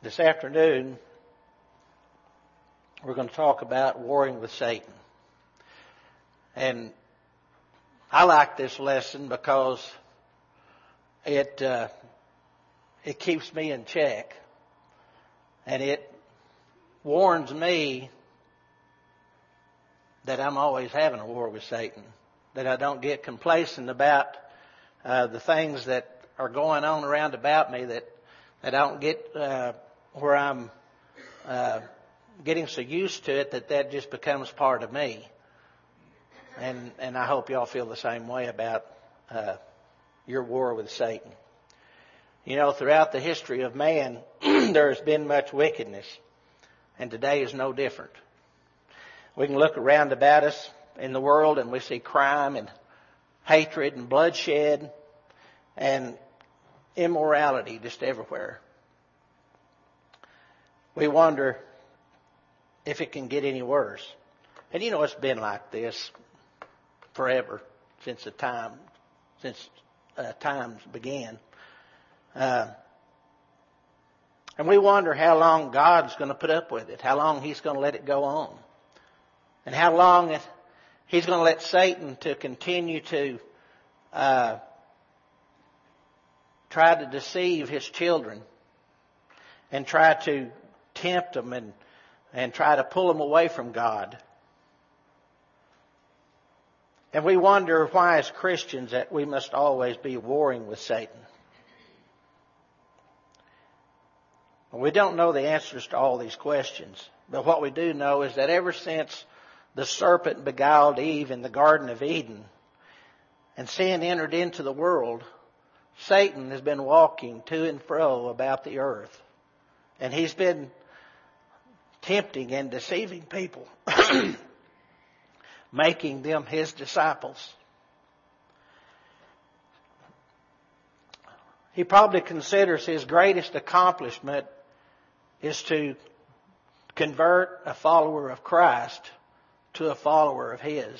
This afternoon, we're going to talk about warring with Satan. And I like this lesson because it keeps me in check. And it warns me that I'm always having a war with Satan. That I don't get complacent about the things that are going on around about me. That I don't get where I'm getting so used to it that just becomes part of me. And I hope y'all feel the same way about your war with Satan. You know, throughout the history of man, there has been much wickedness. And today is no different. We can look around about us in the world and we see crime and hatred and bloodshed and immorality just everywhere. We wonder if it can get any worse. And you know, it's been like this forever since times began. And we wonder how long God's going to put up with it, how long He's going to let it go on, and how long He's going to let Satan to continue to try to deceive His children and try to tempt them and try to pull them away from God. And we wonder why as Christians that we must always be warring with Satan. We don't know the answers to all these questions, but what we do know is that ever since the serpent beguiled Eve in the Garden of Eden and sin entered into the world, Satan has been walking to and fro about the earth. And he's been tempting and deceiving people, making them his disciples. He probably considers his greatest accomplishment is to convert a follower of Christ to a follower of his.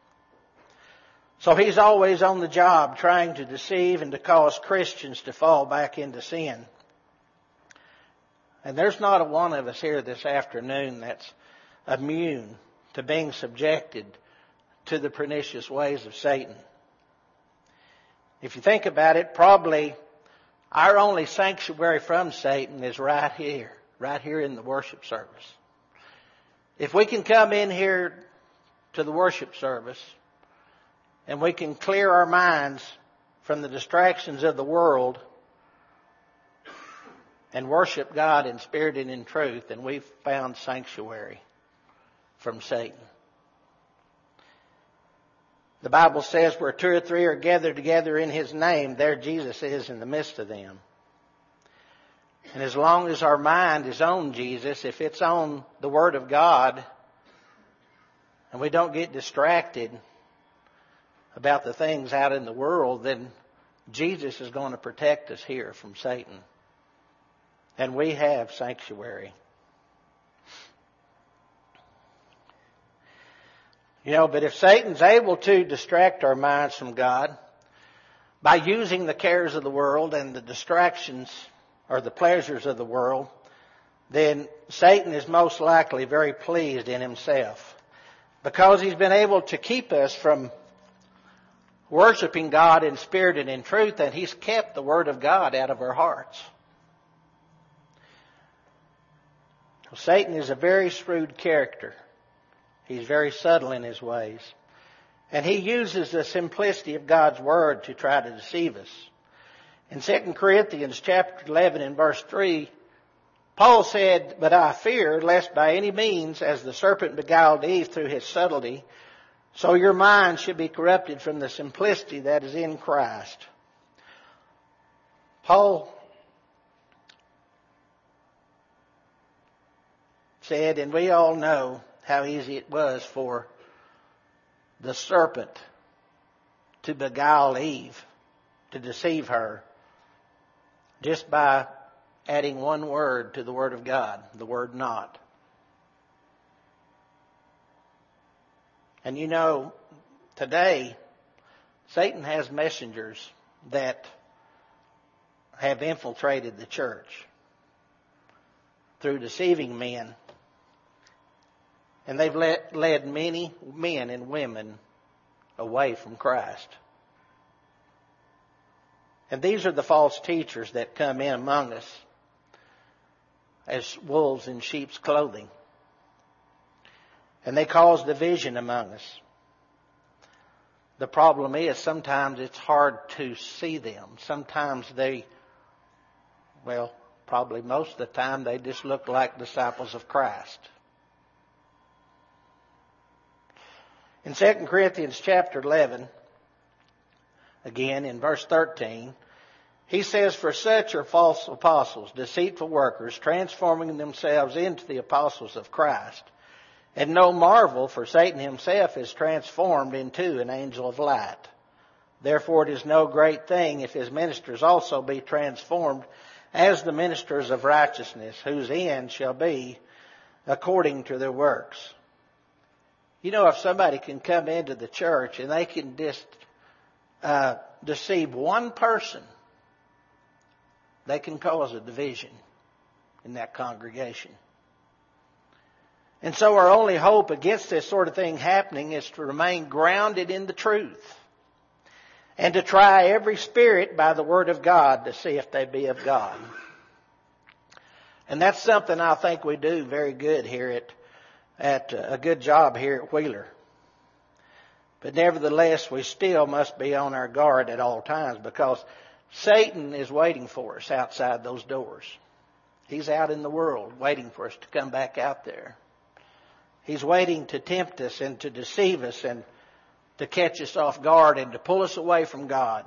So he's always on the job trying to deceive and to cause Christians to fall back into sin. And there's not a one of us here this afternoon that's immune to being subjected to the pernicious ways of Satan. If you think about it, probably our only sanctuary from Satan is right here in the worship service. If we can come in here to the worship service and we can clear our minds from the distractions of the world and worship God in spirit and in truth, then we've found sanctuary from Satan. The Bible says where two or three are gathered together in His name, there Jesus is in the midst of them. And as long as our mind is on Jesus, if it's on the Word of God, and we don't get distracted about the things out in the world, then Jesus is going to protect us here from Satan. And we have sanctuary. You know, but if Satan's able to distract our minds from God by using the cares of the world and the distractions or the pleasures of the world, then Satan is most likely very pleased in himself because he's been able to keep us from worshiping God in spirit and in truth, and he's kept the Word of God out of our hearts. Satan is a very shrewd character. He's very subtle in his ways. And he uses the simplicity of God's Word to try to deceive us. In 2 Corinthians chapter 11 and verse 3, Paul said, "But I fear lest by any means, as the serpent beguiled Eve through his subtlety, so your mind should be corrupted from the simplicity that is in Christ." Paul said, and we all know how easy it was for the serpent to beguile Eve, to deceive her, just by adding one word to the Word of God, the word not. And you know, today, Satan has messengers that have infiltrated the church. through deceiving men. And they've led many men and women away from Christ. And these are the false teachers that come in among us as wolves in sheep's clothing. And they cause division among us. The problem is sometimes it's hard to see them. Sometimes probably most of the time they just look like disciples of Christ. In 2 Corinthians chapter 11, again in verse 13, he says, "For such are false apostles, deceitful workers, transforming themselves into the apostles of Christ. And no marvel, for Satan himself is transformed into an angel of light. Therefore it is no great thing if his ministers also be transformed as the ministers of righteousness, whose end shall be according to their works." You know, if somebody can come into the church and they can just deceive one person, they can cause a division in that congregation. And so our only hope against this sort of thing happening is to remain grounded in the truth and to try every spirit by the Word of God to see if they be of God. And that's something I think we do very good here at a good job here at Wheeler. But nevertheless, we still must be on our guard at all times, because Satan is waiting for us outside those doors. He's out in the world waiting for us to come back out there. He's waiting to tempt us and to deceive us and to catch us off guard and to pull us away from God.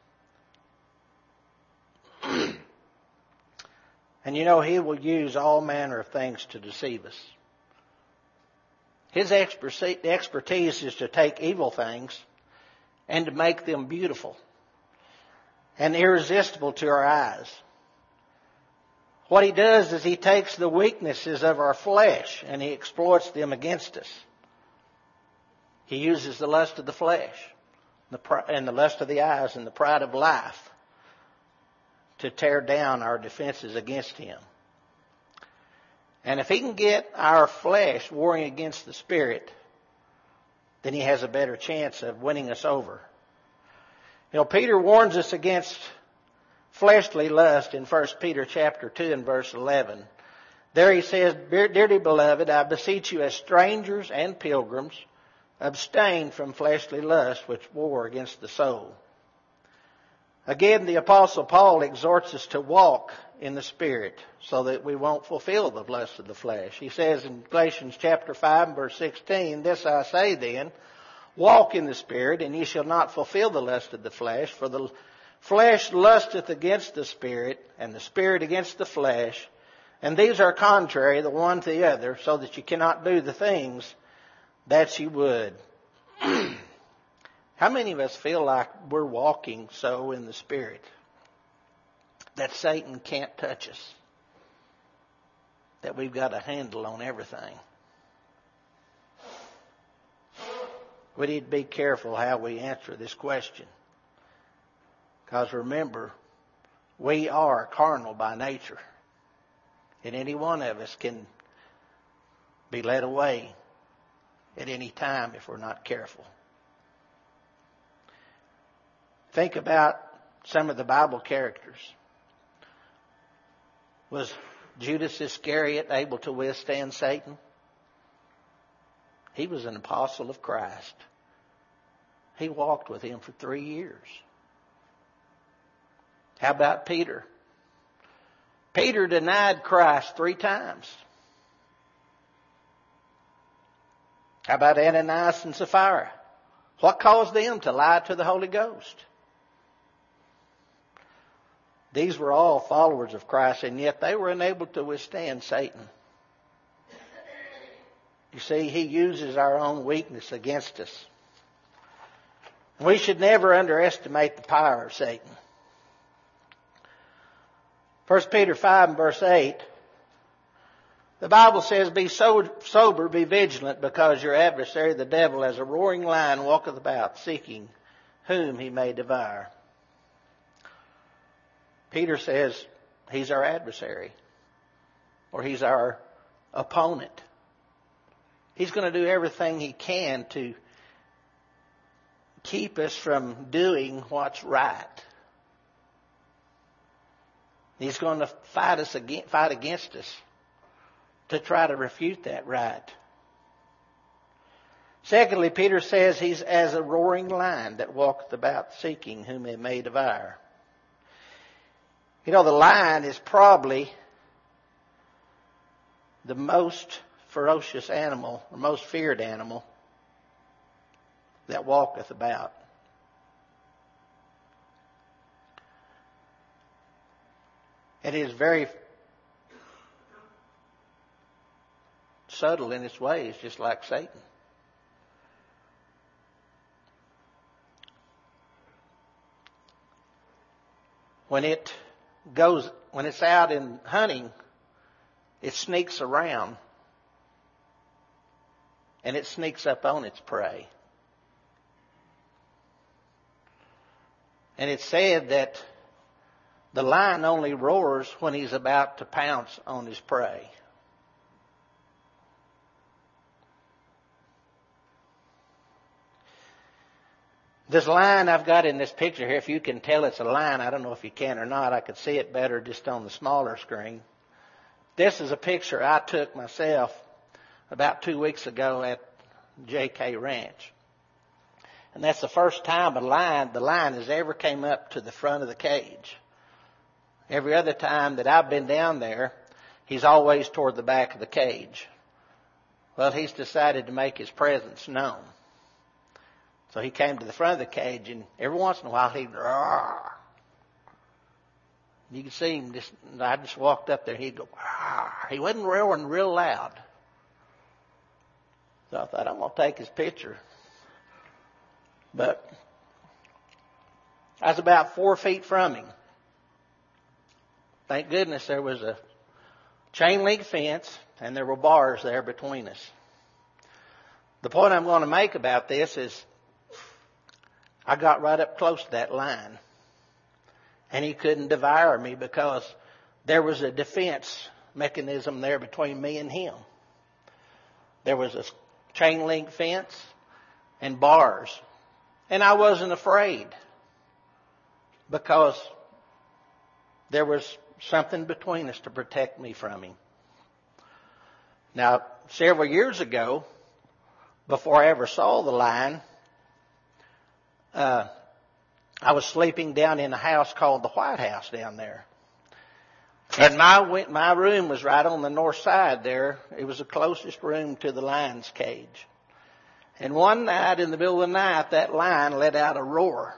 And you know, he will use all manner of things to deceive us. His expertise is to take evil things and to make them beautiful and irresistible to our eyes. What he does is he takes the weaknesses of our flesh and he exploits them against us. He uses the lust of the flesh and the lust of the eyes and the pride of life to tear down our defenses against him. And if he can get our flesh warring against the Spirit, then he has a better chance of winning us over. You know, Peter warns us against fleshly lust in 1 Peter chapter 2 and verse 11. There he says, "Dearly beloved, I beseech you as strangers and pilgrims, abstain from fleshly lust which war against the soul." Again, the Apostle Paul exhorts us to walk in the Spirit so that we won't fulfill the lust of the flesh. He says in Galatians chapter 5 and verse 16, "This I say then, walk in the Spirit, and ye shall not fulfill the lust of the flesh. For the flesh lusteth against the Spirit, and the Spirit against the flesh. And these are contrary the one to the other, so that you cannot do the things that you would." How many of us feel like we're walking so in the Spirit that Satan can't touch us? That we've got a handle on everything? We need to be careful how we answer this question. Because remember, we are carnal by nature. And any one of us can be led away at any time if we're not careful. Think about some of the Bible characters. Was Judas Iscariot able to withstand Satan? He was an apostle of Christ. He walked with him for 3 years. How about Peter? Peter denied Christ 3 times. How about Ananias and Sapphira? What caused them to lie to the Holy Ghost? These were all followers of Christ, and yet they were unable to withstand Satan. You see, he uses our own weakness against us. We should never underestimate the power of Satan. 1 Peter 5 and verse 8, the Bible says, "Be sober, be vigilant, because your adversary, the devil, as a roaring lion, walketh about, seeking whom he may devour." Peter says he's our adversary. or he's our opponent. He's going to do everything he can to keep us from doing what's right. He's going to fight against us to try to refute that right. Secondly, Peter says he's as a roaring lion that walketh about seeking whom he may devour. You know, the lion is probably the most ferocious animal, or most feared animal that walketh about. And it is very subtle in its ways, just like Satan. When it's out in hunting, it sneaks around and it sneaks up on its prey. And it's said that the lion only roars when he's about to pounce on his prey. This lion I've got in this picture here, if you can tell it's a lion, I don't know if you can or not. I could see it better just on the smaller screen. This is a picture I took myself about 2 weeks ago at JK Ranch. And that's the first time the lion has ever came up to the front of the cage. Every other time that I've been down there, he's always toward the back of the cage. Well, he's decided to make his presence known. So he came to the front of the cage, and every once in a while he'd roar. You could see him I just walked up there, he'd go, roar. He wasn't roaring real loud. So I thought, I'm going to take his picture. But I was about 4 feet from him. Thank goodness there was a chain link fence, and there were bars there between us. The point I'm going to make about this is I got right up close to that lion, and he couldn't devour me because there was a defense mechanism there between me and him. There was a chain link fence and bars, and I wasn't afraid because there was something between us to protect me from him. Now, several years ago, before I ever saw the lion, I was sleeping down in a house called the White House down there. And my room was right on the north side there. It was the closest room to the lion's cage. And one night, in the middle of the night, that lion let out a roar.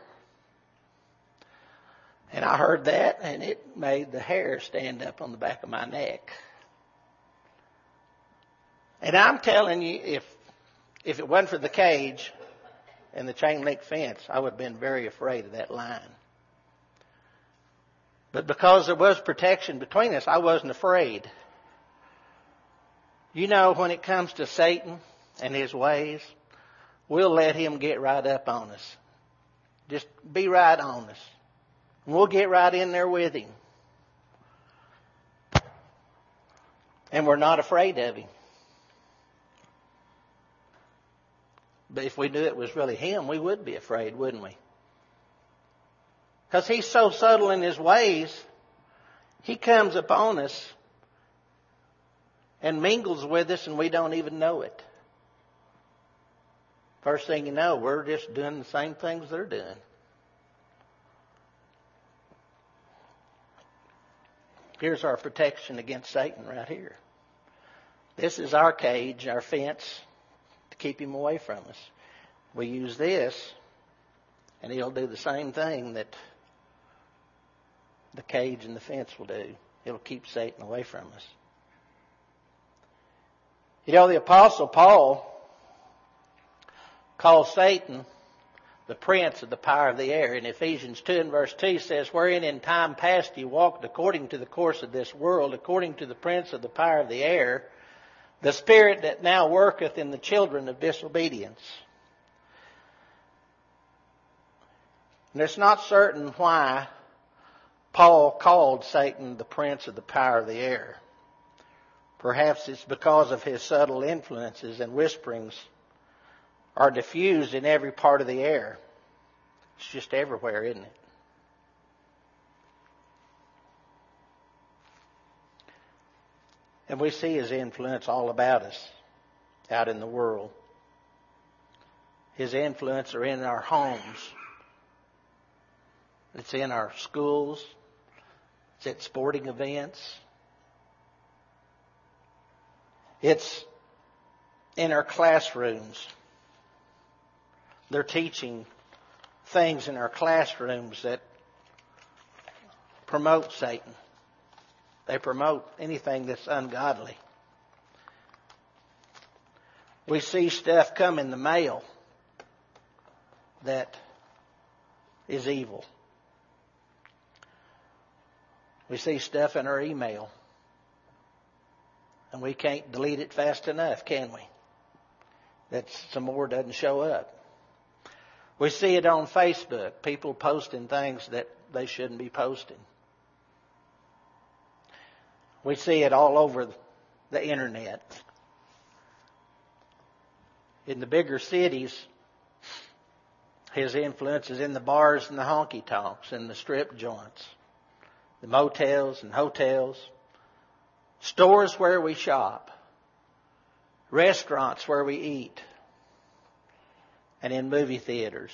And I heard that, and it made the hair stand up on the back of my neck. And I'm telling you, if it wasn't for the cage and the chain link fence, I would have been very afraid of that lion. But because there was protection between us, I wasn't afraid. You know, when it comes to Satan and his ways, we'll let him get right up on us. Just be right on us. And we'll get right in there with him. And we're not afraid of him. But if we knew it was really him, we would be afraid, wouldn't we? Because he's so subtle in his ways, he comes upon us and mingles with us and we don't even know it. First thing you know, we're just doing the same things they're doing. Here's our protection against Satan right here. This is our cage, our fence, to keep him away from us. We use this, and he'll do the same thing that the cage and the fence will do. It'll keep Satan away from us. You know, the Apostle Paul calls Satan the prince of the power of the air. In Ephesians 2 and verse 2 says, wherein in time past you walked according to the course of this world, according to the prince of the power of the air, the spirit that now worketh in the children of disobedience. And it's not certain why Paul called Satan the prince of the power of the air. Perhaps it's because of his subtle influences and whisperings are diffused in every part of the air. It's just everywhere, isn't it? And we see his influence all about us out in the world. His influence are in our homes. It's in our schools. It's at sporting events. It's in our classrooms. They're teaching things in our classrooms that promote Satan. They promote anything that's ungodly. We see stuff come in the mail that is evil. We see stuff in our email, and we can't delete it fast enough, can we? That some more doesn't show up. We see it on Facebook, people posting things that they shouldn't be posting. We see it all over the internet. In the bigger cities, his influence is in the bars and the honky-tonks and the strip joints, the motels and hotels, stores where we shop, restaurants where we eat, and in movie theaters.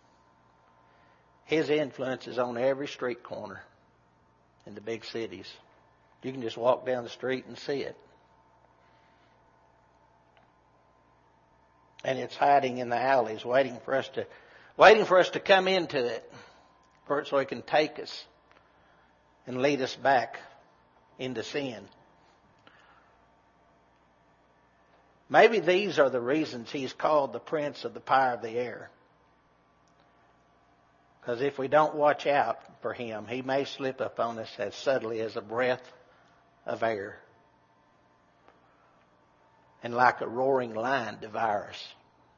His influence is on every street corner in the big cities. You can just walk down the street and see it. And it's hiding in the alleys, waiting for us to come into it, so it can take us and lead us back into sin. Maybe these are the reasons he's called the prince of the power of the air. Because if we don't watch out for him, he may slip up on us as subtly as a breath of air, and like a roaring lion devour us.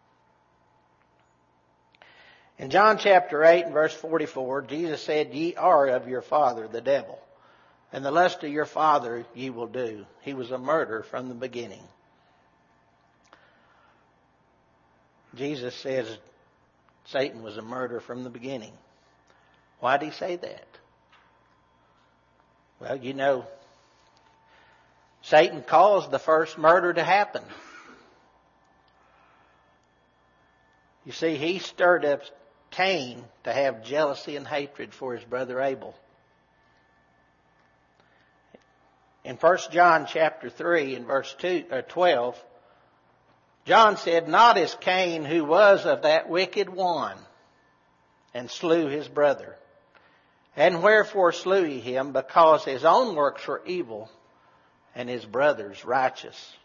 In John chapter 8 and verse 44, Jesus said, "Ye are of your father the devil, and the lust of your father ye will do. He was a murderer from the beginning." Jesus says Satan was a murderer from the beginning. Why did he say that? Well, you know, Satan caused the first murder to happen. You see, he stirred up Cain to have jealousy and hatred for his brother Abel. In 1 John chapter 3 and verse 12, John said, "Not as Cain, who was of that wicked one, and slew his brother. And wherefore slew he him? Because his own works were evil, and his brother's righteous."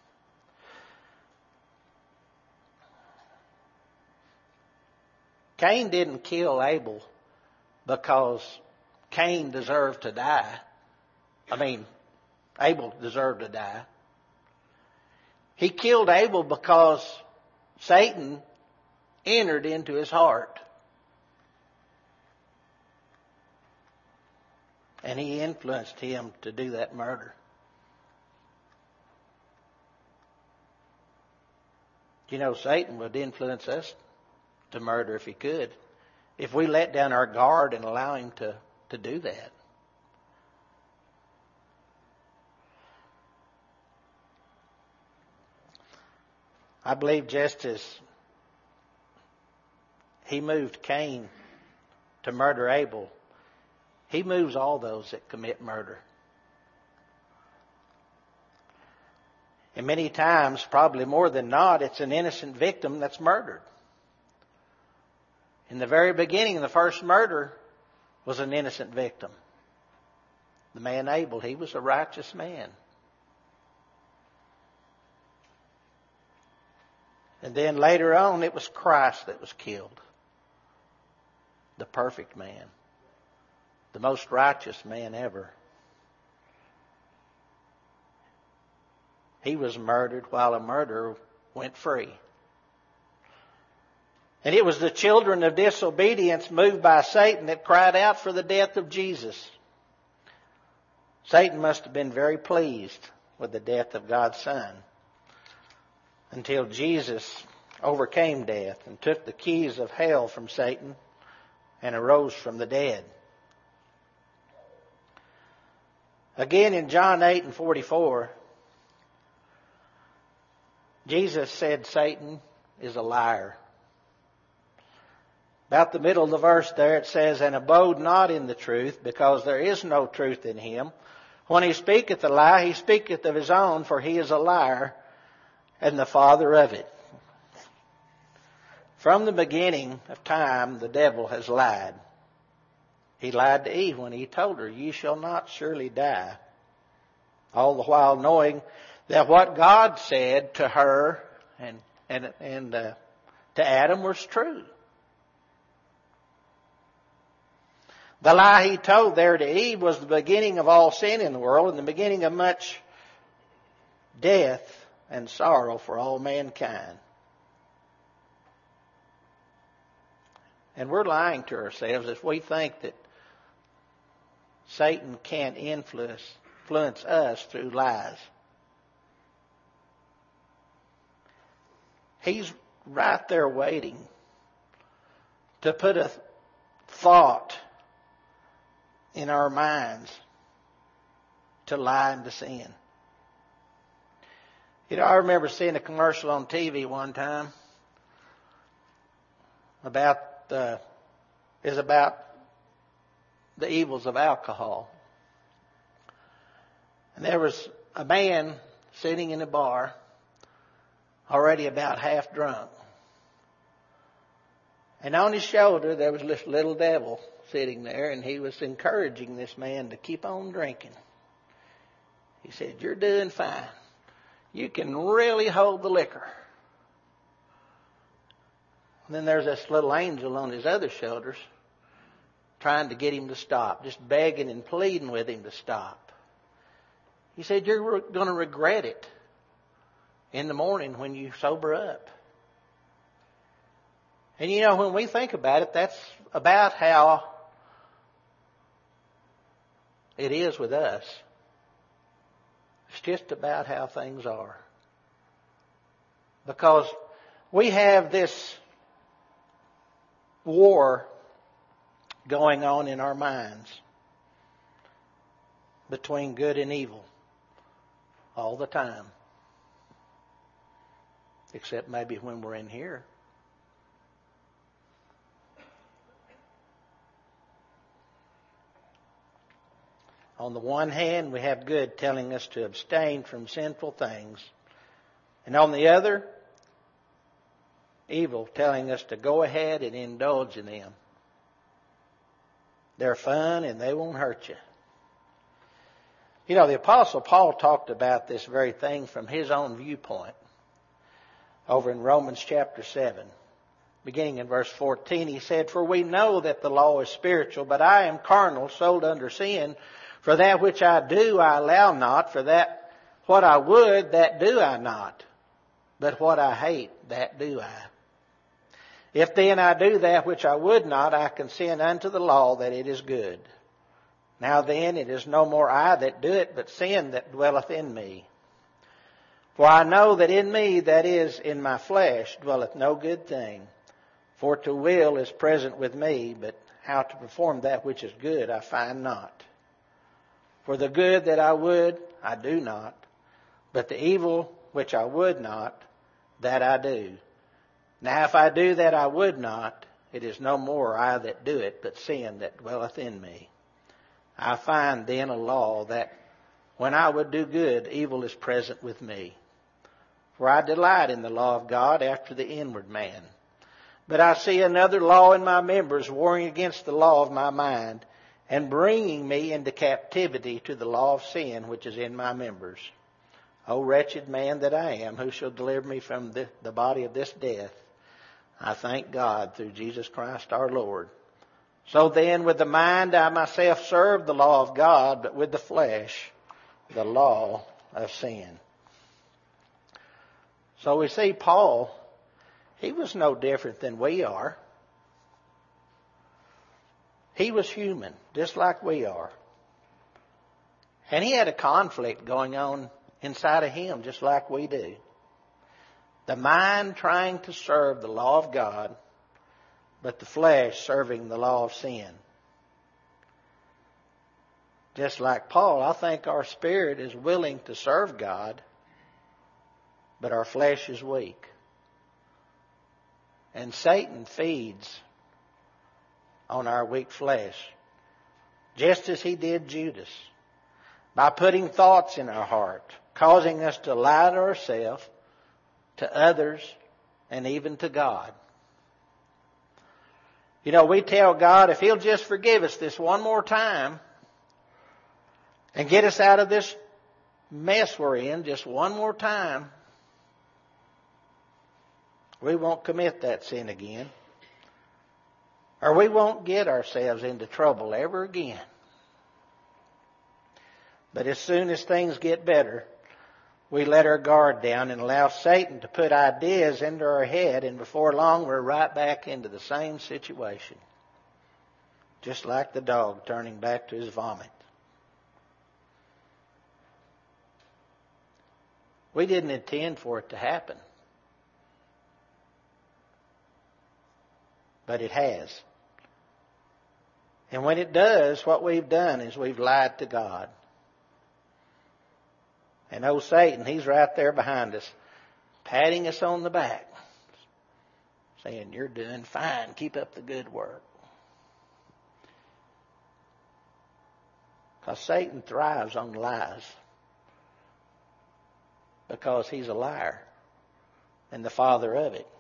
Cain didn't kill Abel because Cain deserved to die. Abel deserved to die. He killed Abel because Satan entered into his heart. And he influenced him to do that murder. You know, Satan would influence us to murder if he could, if we let down our guard and allow him to do that. I believe just as he moved Cain to murder Abel, he moves all those that commit murder. And many times, probably more than not, it's an innocent victim that's murdered. In the very beginning, the first murder was an innocent victim. The man Abel, he was a righteous man. And then later on, it was Christ that was killed. The perfect man. The most righteous man ever. He was murdered while a murderer went free. And it was the children of disobedience moved by Satan that cried out for the death of Jesus. Satan must have been very pleased with the death of God's Son until Jesus overcame death and took the keys of hell from Satan and arose from the dead. Again in John 8:44, Jesus said Satan is a liar. About the middle of the verse there it says, and abode not in the truth, because there is no truth in him. When he speaketh a lie, he speaketh of his own, for he is a liar and the father of it. From the beginning of time, the devil has lied. He lied to Eve when he told her, ye shall not surely die. All the while knowing that what God said to her and to Adam was true. The lie he told there to Eve was the beginning of all sin in the world and the beginning of much death and sorrow for all mankind. And we're lying to ourselves if we think that Satan can influence us through lies. He's right there waiting to put a thought in our minds to lie and to sin. You know, I remember seeing a commercial on TV one time about the evils of alcohol. And there was a man sitting in a bar, already about half drunk. And on his shoulder there was this little devil sitting there, and he was encouraging this man to keep on drinking. He said, you're doing fine. You can really hold the liquor. And then there's this little angel on his other shoulders trying to get him to stop, just begging and pleading with him to stop. He said, you're going to regret it in the morning when you sober up. And you know, when we think about it, that's about how it is with us. It's just about how things are. Because we have this war going on in our minds between good and evil all the time. Except maybe when we're in here. On the one hand, we have good telling us to abstain from sinful things. And on the other, evil telling us to go ahead and indulge in them. They're fun and they won't hurt you. You know, the Apostle Paul talked about this very thing from his own viewpoint. Over in Romans chapter 7, beginning in verse 14, he said, for we know that the law is spiritual, but I am carnal, sold under sin. For that which I do, I allow not. For that what I would, that do I not. But what I hate, that do I. If then I do that which I would not, I consent unto the law that it is good. Now then, it is no more I that do it, but sin that dwelleth in me. For I know that in me, that is, in my flesh, dwelleth no good thing. For to will is present with me, but how to perform that which is good I find not. For the good that I would, I do not. But the evil which I would not, that I do. Now if I do that I would not, it is no more I that do it, but sin that dwelleth in me. I find then a law that when I would do good, evil is present with me. For I delight in the law of God after the inward man. But I see another law in my members, warring against the law of my mind, and bringing me into captivity to the law of sin which is in my members. O wretched man that I am, who shall deliver me from the body of this death? I thank God through Jesus Christ our Lord. So then with the mind I myself serve the law of God, but with the flesh the law of sin. So we see Paul, he was no different than we are. He was human, just like we are. And he had a conflict going on inside of him just like we do. The mind trying to serve the law of God, but the flesh serving the law of sin. Just like Paul, I think our spirit is willing to serve God, but our flesh is weak. And Satan feeds on our weak flesh, just as he did Judas, by putting thoughts in our heart, causing us to lie to ourselves, to others, and even to God. You know, we tell God if He'll just forgive us this one more time and get us out of this mess we're in just one more time, we won't commit that sin again. Or we won't get ourselves into trouble ever again. But as soon as things get better, we let our guard down and allow Satan to put ideas into our head, and before long we're right back into the same situation. Just like the dog turning back to his vomit. We didn't intend for it to happen. But it has. And when it does, what we've done is we've lied to God. And old Satan, he's right there behind us, patting us on the back, saying, "You're doing fine. Keep up the good work." Because Satan thrives on lies. Because he's a liar and the father of it.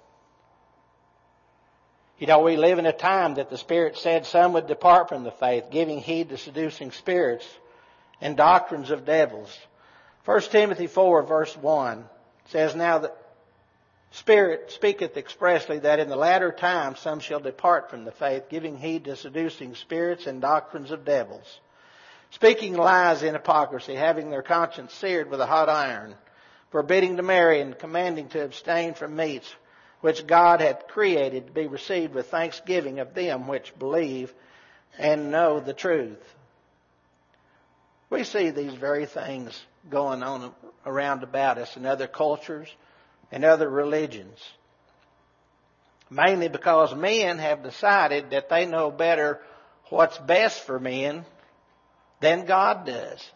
You know, we live in a time that the Spirit said some would depart from the faith, giving heed to seducing spirits and doctrines of devils. 1 Timothy 4 verse 1 says, "Now the Spirit speaketh expressly that in the latter time some shall depart from the faith, giving heed to seducing spirits and doctrines of devils, speaking lies in hypocrisy, having their conscience seared with a hot iron, forbidding to marry and commanding to abstain from meats which God hath created to be received with thanksgiving of them which believe and know the truth." We see these very things going on around about us in other cultures and other religions. Mainly because men have decided that they know better what's best for men than God does.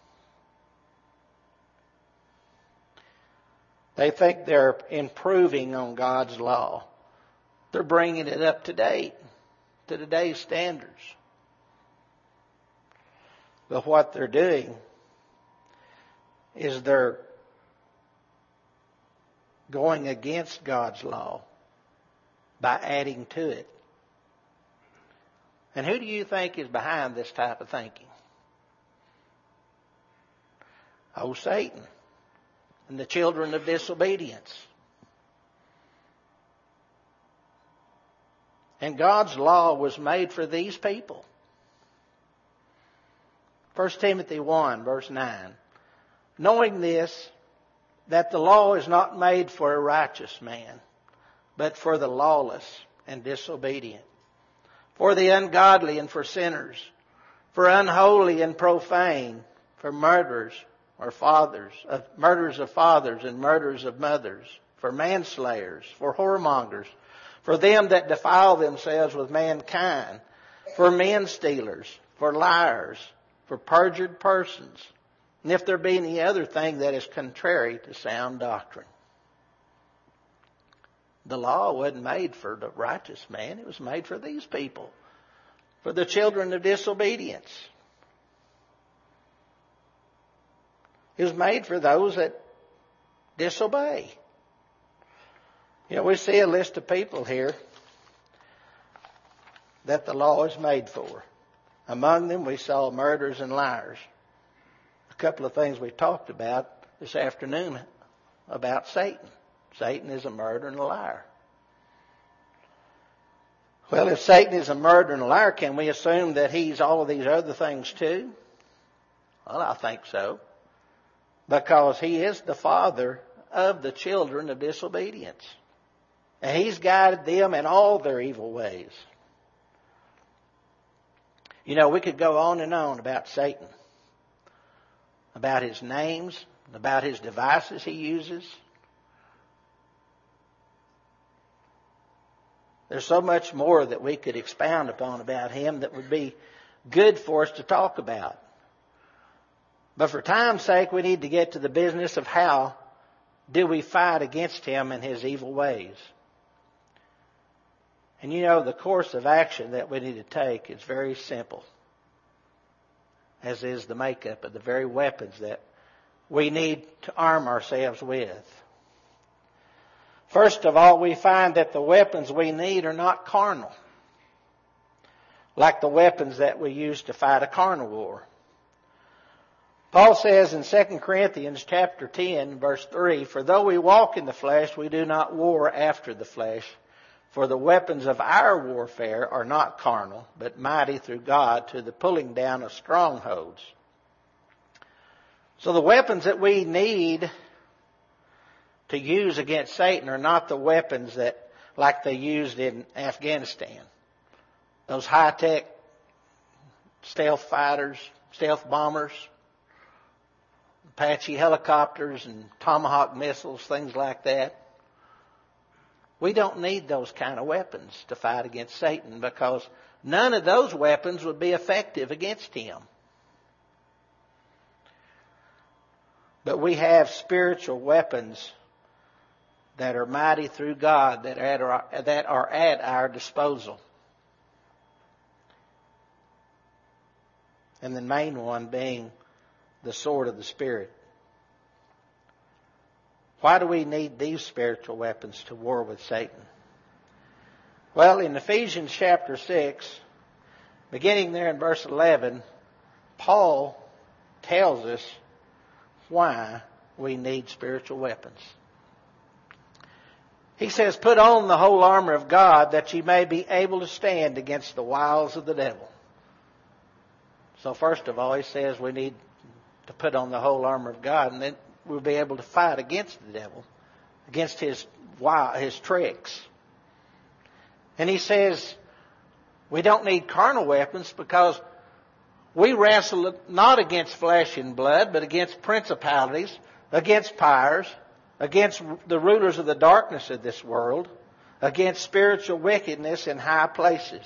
They think they're improving on God's law. They're bringing it up to date, to today's standards. But what they're doing is they're going against God's law by adding to it. And who do you think is behind this type of thinking? Oh, Satan and the children of disobedience. And God's law was made for these people. 1 Timothy 1 verse 9. "Knowing this, that the law is not made for a righteous man, but for the lawless and disobedient, for the ungodly and for sinners, for unholy and profane, for murderers of fathers and murderers of mothers, for manslayers, for whoremongers, for them that defile themselves with mankind, for men stealers, for liars, for perjured persons, and if there be any other thing that is contrary to sound doctrine." The law wasn't made for the righteous man. It was made for these people, for the children of disobedience. It was made for those that disobey. You know, we see a list of people here that the law is made for. Among them, we saw murderers and liars. A couple of things we talked about this afternoon about Satan. Satan is a murderer and a liar. Well, if Satan is a murderer and a liar, can we assume that he's all of these other things too? Well, I think so. Because he is the father of the children of disobedience. And he's guided them in all their evil ways. You know, we could go on and on about Satan, about his names about his devices he uses. There's so much more that we could expound upon about him that would be good for us to talk about. But for time's sake, we need to get to the business of how do we fight against him and his evil ways. And you know, the course of action that we need to take is very simple, as is the makeup of the very weapons that we need to arm ourselves with. First of all, we find that the weapons we need are not carnal, like the weapons that we use to fight a carnal war. Paul says in 2 Corinthians chapter 10, verse 3, "For though we walk in the flesh, we do not war after the flesh. For the weapons of our warfare are not carnal, but mighty through God to the pulling down of strongholds." So the weapons that we need to use against Satan are not the weapons that, like they used in Afghanistan. Those high-tech stealth fighters, stealth bombers, Apache helicopters and Tomahawk missiles, things like that. We don't need those kind of weapons to fight against Satan, because none of those weapons would be effective against him. But we have spiritual weapons that are mighty through God, that are at our disposal. And the main one being the sword of the Spirit. Why do we need these spiritual weapons to war with Satan? Well, in Ephesians chapter 6, beginning there in verse 11, Paul tells us why we need spiritual weapons. He says, "Put on the whole armor of God, that ye may be able to stand against the wiles of the devil." So first of all, he says we need to put on the whole armor of God, and then we'll be able to fight against the devil, against his tricks. And he says we don't need carnal weapons, because we wrestle not against flesh and blood, but against principalities, against powers, against the rulers of the darkness of this world, against spiritual wickedness in high places.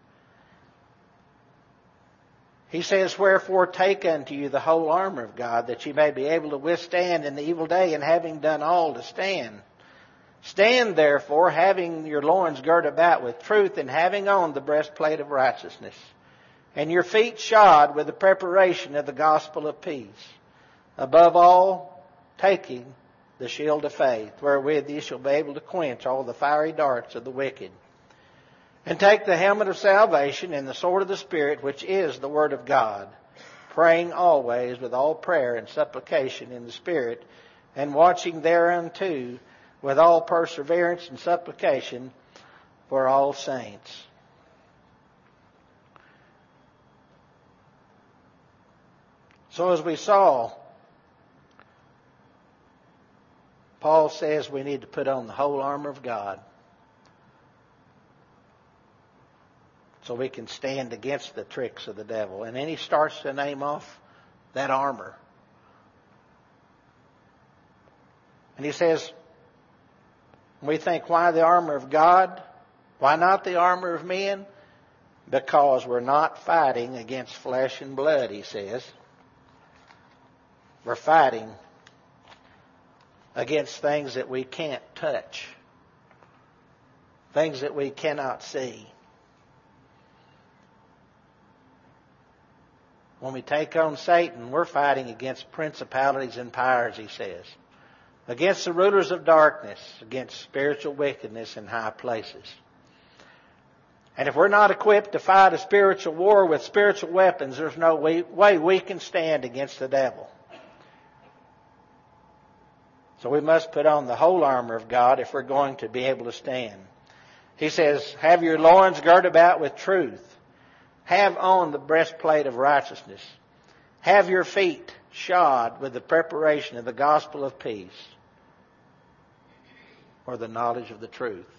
He says, "Wherefore take unto you the whole armor of God, that ye may be able to withstand in the evil day, and having done all to stand. Stand therefore, having your loins girt about with truth, and having on the breastplate of righteousness, and your feet shod with the preparation of the gospel of peace. Above all, taking the shield of faith, wherewith ye shall be able to quench all the fiery darts of the wicked. And take the helmet of salvation and the sword of the Spirit, which is the Word of God, praying always with all prayer and supplication in the Spirit, and watching thereunto with all perseverance and supplication for all saints." So as we saw, Paul says we need to put on the whole armor of God, so we can stand against the tricks of the devil. And then he starts to name off that armor. And he says, we think, why the armor of God? Why not the armor of men? Because we're not fighting against flesh and blood, he says. We're fighting against things that we can't touch, things that we cannot see. When we take on Satan, we're fighting against principalities and powers, he says, against the rulers of darkness, against spiritual wickedness in high places. And if we're not equipped to fight a spiritual war with spiritual weapons, there's no way we can stand against the devil. So we must put on the whole armor of God if we're going to be able to stand. He says, "Have your loins girt about with truth. Have on the breastplate of righteousness. Have your feet shod with the preparation of the gospel of peace," or the knowledge of the truth.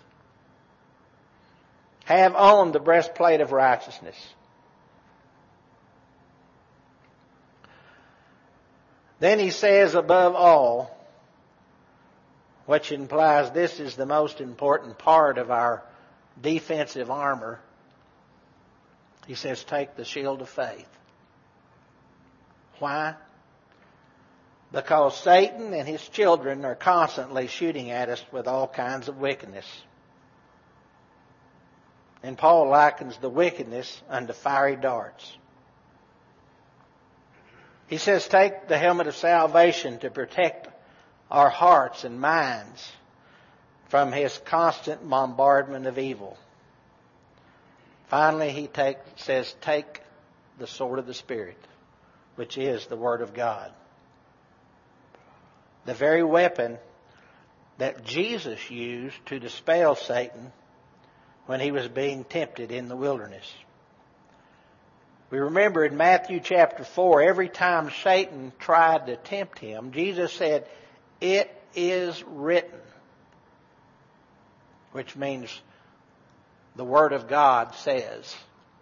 Have on the breastplate of righteousness. Then he says, above all, which implies this is the most important part of our defensive armor. He says, take the shield of faith. Why? Because Satan and his children are constantly shooting at us with all kinds of wickedness. And Paul likens the wickedness unto fiery darts. He says, take the helmet of salvation to protect our hearts and minds from his constant bombardment of evil. Finally, he says, take the sword of the Spirit, which is the Word of God. The very weapon that Jesus used to dispel Satan when he was being tempted in the wilderness. We remember in Matthew chapter 4, every time Satan tried to tempt him, Jesus said, it is written, which means the Word of God says.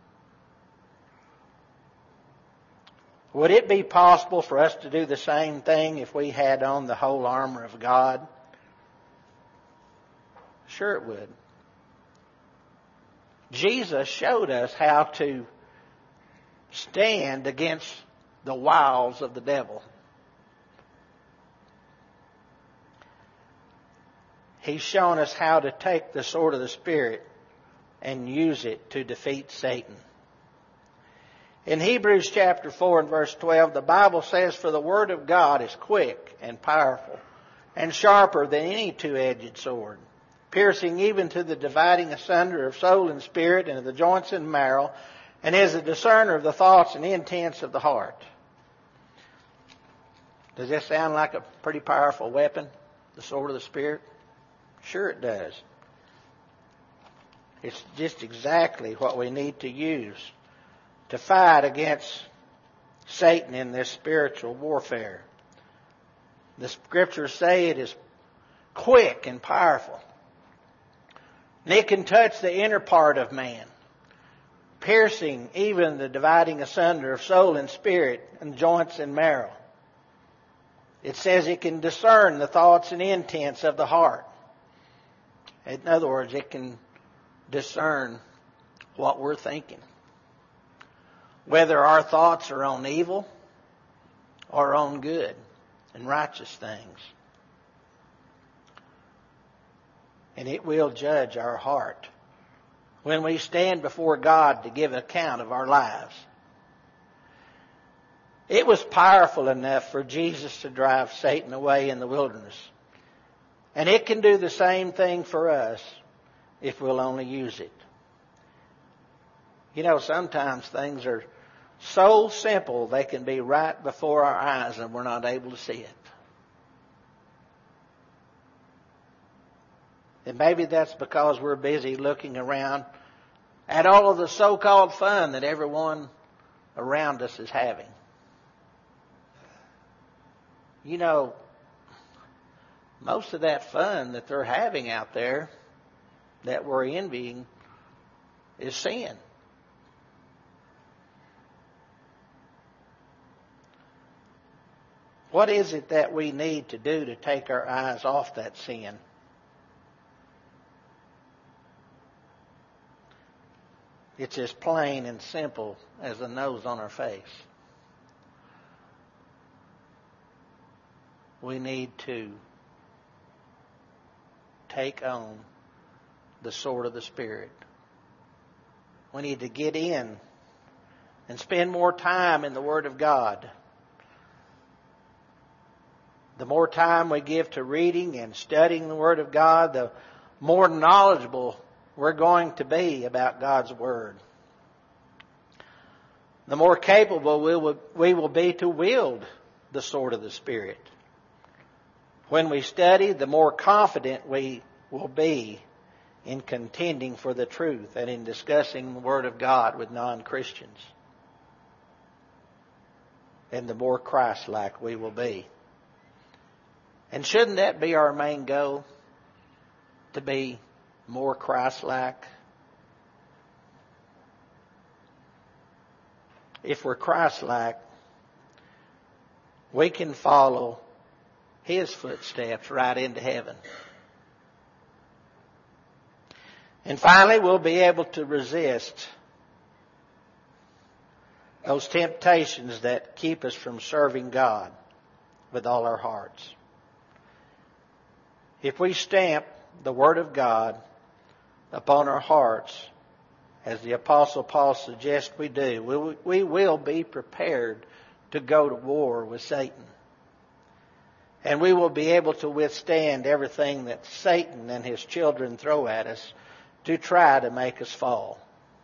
Would it be possible for us to do the same thing if we had on the whole armor of God? Sure it would. Jesus showed us how to stand against the wiles of the devil. He's shown us how to take the sword of the Spirit and use it to defeat Satan. In Hebrews chapter 4 and verse 12, the Bible says, for the Word of God is quick and powerful and sharper than any two-edged sword, piercing even to the dividing asunder of soul and spirit and of the joints and marrow, and is a discerner of the thoughts and intents of the heart. Does this sound like a pretty powerful weapon, the sword of the Spirit? Sure it does. It's just exactly what we need to use to fight against Satan in this spiritual warfare. The Scriptures say it is quick and powerful. And it can touch the inner part of man, piercing even the dividing asunder of soul and spirit and joints and marrow. It says it can discern the thoughts and intents of the heart. In other words, it can discern what we're thinking. Whether our thoughts are on evil or on good and righteous things. And it will judge our heart when we stand before God to give account of our lives. It was powerful enough for Jesus to drive Satan away in the wilderness. And it can do the same thing for us if we'll only use it. You know, sometimes things are so simple they can be right before our eyes and we're not able to see it. And maybe that's because we're busy looking around at all of the so-called fun that everyone around us is having. You know, most of that fun that they're having out there that we're envying is sin. What is it that we need to do to take our eyes off that sin? It's as plain and simple as the nose on our face. We need to take on the sword of the Spirit. We need to get in and spend more time in the Word of God. The more time we give to reading and studying the Word of God, the more knowledgeable we're going to be about God's Word. The more capable we will be to wield the sword of the Spirit. When we study, the more confident we will be in contending for the truth and in discussing the Word of God with non-Christians. And the more Christ-like we will be. And shouldn't that be our main goal? To be more Christ-like? If we're Christ-like, we can follow His footsteps right into heaven. And finally, we'll be able to resist those temptations that keep us from serving God with all our hearts. If we stamp the Word of God upon our hearts, as the Apostle Paul suggests we do, we will be prepared to go to war with Satan. And we will be able to withstand everything that Satan and his children throw at us to try to make us fall.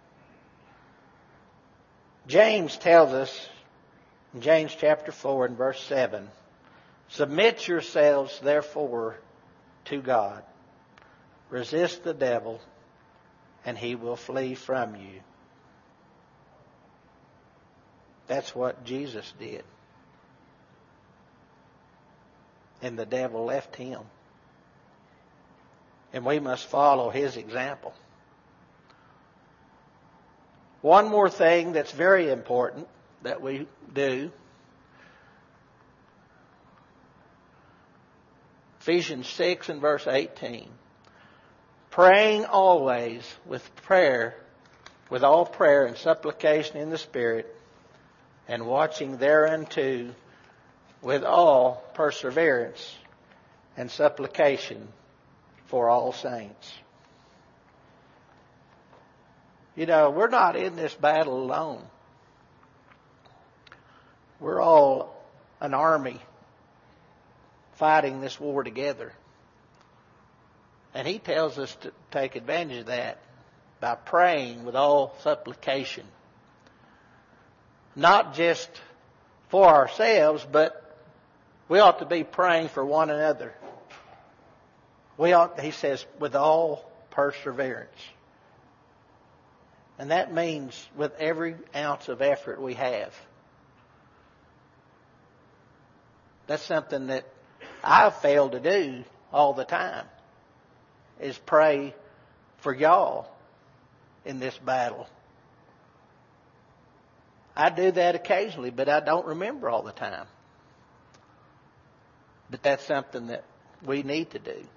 James tells us in James chapter 4 and verse 7, "Submit yourselves therefore to God. Resist the devil, and he will flee from you." That's what Jesus did. And the devil left him. And we must follow his example. One more thing that's very important that we do. Ephesians 6 and verse 18. "Praying always with prayer, with all prayer and supplication in the Spirit, and watching thereunto with all perseverance and supplication for all saints." You know, we're not in this battle alone. We're all an army fighting this war together. And he tells us to take advantage of that by praying with all supplication. Not just for ourselves, but we ought to be praying for one another. We ought, he says, with all perseverance. And that means with every ounce of effort we have. That's something that I've failed to do all the time, is pray for y'all in this battle. I do that occasionally, but I don't remember all the time. But that's something that we need to do.